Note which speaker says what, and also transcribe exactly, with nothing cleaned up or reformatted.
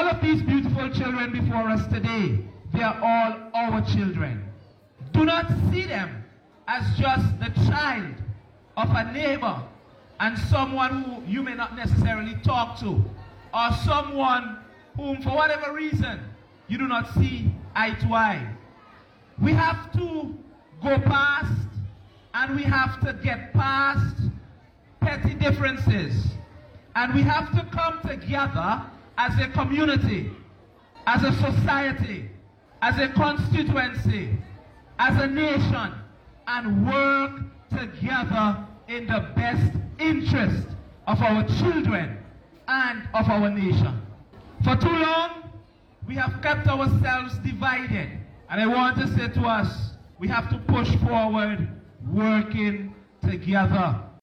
Speaker 1: all of these beautiful children before us today, they are all our children. Do not see them as just the child of a neighbor and someone who you may not necessarily talk to, or someone whom, for whatever reason, you do not see eye to eye. We have to go past and we have to get past petty differences. And we have to come together as a community, as a society, as a constituency, as a nation, and work together in the best interest of our children and of our nation. For too long, we have kept ourselves divided. And I want to say to us, we have to push forward, working together.